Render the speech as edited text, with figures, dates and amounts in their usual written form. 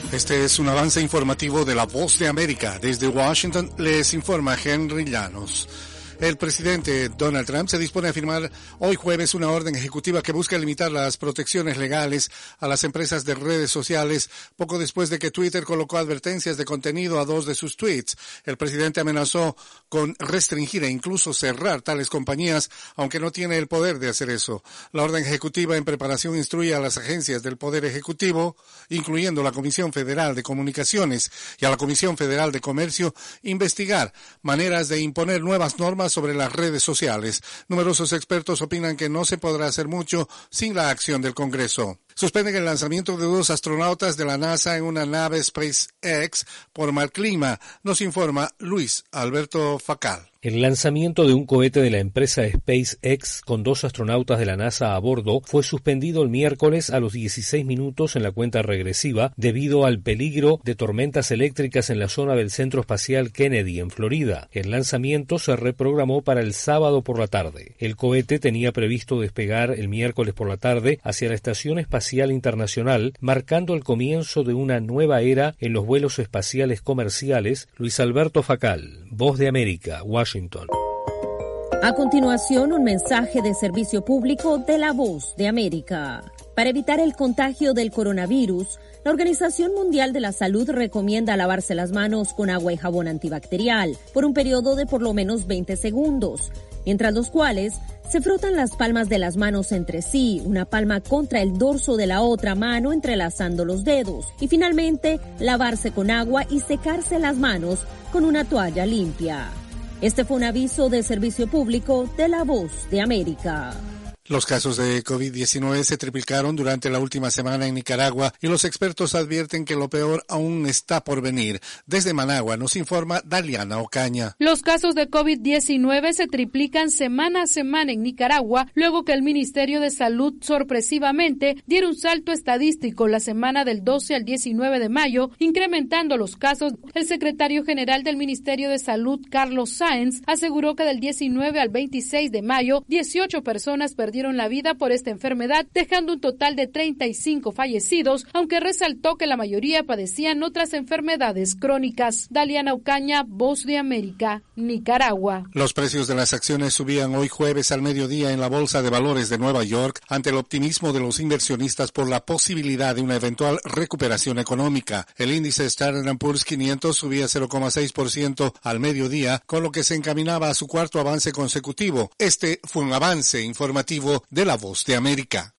Este es un avance informativo de La Voz de América. Desde Washington les informa Henry Llanos. El presidente Donald Trump se dispone a firmar hoy jueves una orden ejecutiva que busca limitar las protecciones legales a las empresas de redes sociales poco después de que Twitter colocó advertencias de contenido a 2 de sus tweets. El presidente amenazó con restringir e incluso cerrar tales compañías, aunque no tiene el poder de hacer eso. La orden ejecutiva en preparación instruye a las agencias del Poder Ejecutivo, incluyendo la Comisión Federal de Comunicaciones y a la Comisión Federal de Comercio, investigar maneras de imponer nuevas normas sobre las redes sociales. Numerosos expertos opinan que no se podrá hacer mucho sin la acción del Congreso. Suspenden el lanzamiento de 2 astronautas de la NASA en una nave SpaceX por mal clima, nos informa Luis Alberto Facal. El lanzamiento de un cohete de la empresa SpaceX con 2 astronautas de la NASA a bordo fue suspendido el miércoles a los 16 minutos en la cuenta regresiva debido al peligro de tormentas eléctricas en la zona del Centro Espacial Kennedy en Florida. El lanzamiento se reprogramó para el sábado por la tarde. El cohete tenía previsto despegar el miércoles por la tarde hacia la Estación Espacial Internacional, marcando el comienzo de una nueva era en los vuelos espaciales comerciales. Luis Alberto Facal, Voz de América, Washington. A continuación, un mensaje de servicio público de La Voz de América. Para evitar el contagio del coronavirus, la Organización Mundial de la Salud recomienda lavarse las manos con agua y jabón antibacterial por un periodo de por lo menos 20 segundos, mientras los cuales se frotan las palmas de las manos entre sí, una palma contra el dorso de la otra mano entrelazando los dedos, y finalmente lavarse con agua y secarse las manos con una toalla limpia. Este fue un aviso de servicio público de La Voz de América. Los casos de COVID-19 se triplicaron durante la última semana en Nicaragua y los expertos advierten que lo peor aún está por venir. Desde Managua nos informa Daliana Ocaña. Los casos de COVID-19 se triplican semana a semana en Nicaragua luego que el Ministerio de Salud sorpresivamente diera un salto estadístico la semana del 12 al 19 de mayo, incrementando los casos. El secretario general del Ministerio de Salud, Carlos Sáenz, aseguró que del 19 al 26 de mayo, 18 personas perdieron la vida por esta enfermedad, dejando un total de 35 fallecidos, aunque resaltó que la mayoría padecían otras enfermedades crónicas. Daliana Ocaña, Voz de América, Nicaragua. Los precios de las acciones subían hoy jueves al mediodía en la Bolsa de Valores de Nueva York ante el optimismo de los inversionistas por la posibilidad de una eventual recuperación económica. El índice Standard & Poor's 500 subía 0,6% al mediodía, con lo que se encaminaba a su cuarto avance consecutivo. Este fue un avance informativo de La Voz de América.